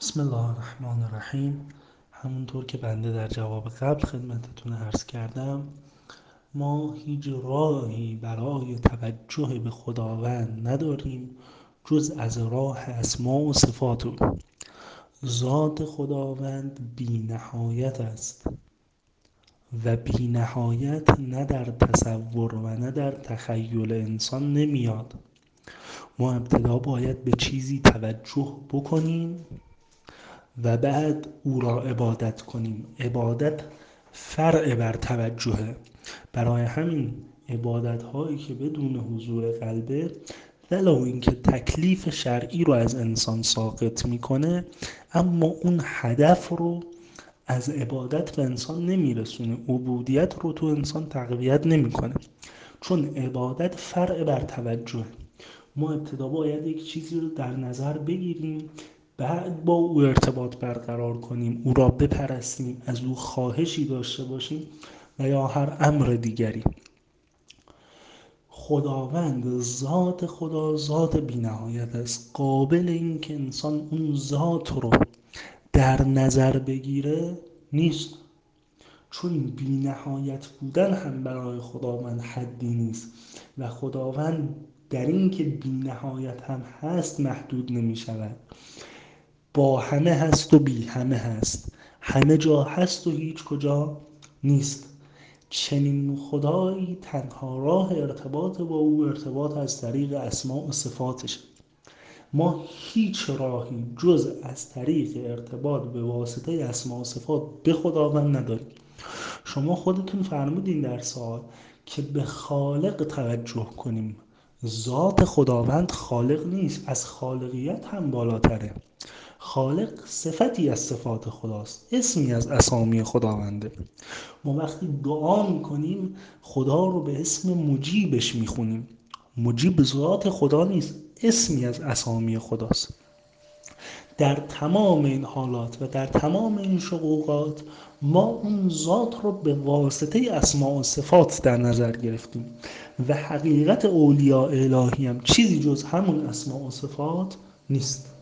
بسم الله الرحمن الرحیم. همونطور که بنده در جواب قبل خدمتتون عرض کردم، ما هیچ راهی برای توجه به خداوند نداریم جز از راه اسما و صفات او. ذات خداوند بی نهایت است و بی نهایت نه در تصور و نه در تخیل انسان نمیاد. ما ابتدا باید به چیزی توجه بکنیم و بعد او را عبادت کنیم. عبادت فرع بر توجهه. برای همین عبادت هایی که بدون حضور قلبه، ولو اینکه تکلیف شرعی رو از انسان ساقط میکنه، اما اون هدف رو از عبادت به انسان نمیرسونه، عبودیت رو تو انسان تقویت نمیکنه، چون عبادت فرع بر توجه. ما ابتدا باید یک چیزی رو در نظر بگیریم، بعد با او ارتباط برقرار کنیم، او را بپرستیم، از او خواهشی داشته باشیم و یا هر امر دیگری. خداوند، ذات خدا ذات بی‌نهایت است. قابل این که انسان اون ذات رو در نظر بگیره نیست، چون بی‌نهایت بودن هم برای خداوند حدی نیست و خداوند در این که بی‌نهایت هم هست محدود نمی شود. با همه هست و بی همه هست، همه جا هست و هیچ کجا نیست. چنین خدایی تنها راه ارتباط با او ارتباط از طریق اسماء و صفاتش. ما هیچ راهی جز از طریق ارتباط به واسطه اسماء و صفات به خداوند نداریم. شما خودتون فرمودین در سوال که به خالق توجه کنیم. ذات خداوند خالق نیست، از خالقیت هم بالاتره. خالق صفتی از صفات خداست، اسمی از اسامی خداونده. ما وقتی دعا میکنیم خدا رو به اسم مجیبش میخونیم. مجیب ذات خدا نیست، اسمی از اسامی خداست. در تمام این حالات و در تمام این شقوقات ما اون ذات رو به واسطه اسماء و صفات در نظر گرفتیم و حقیقت اولیاء الهی هم چیزی جز همون اسماء و صفات نیست.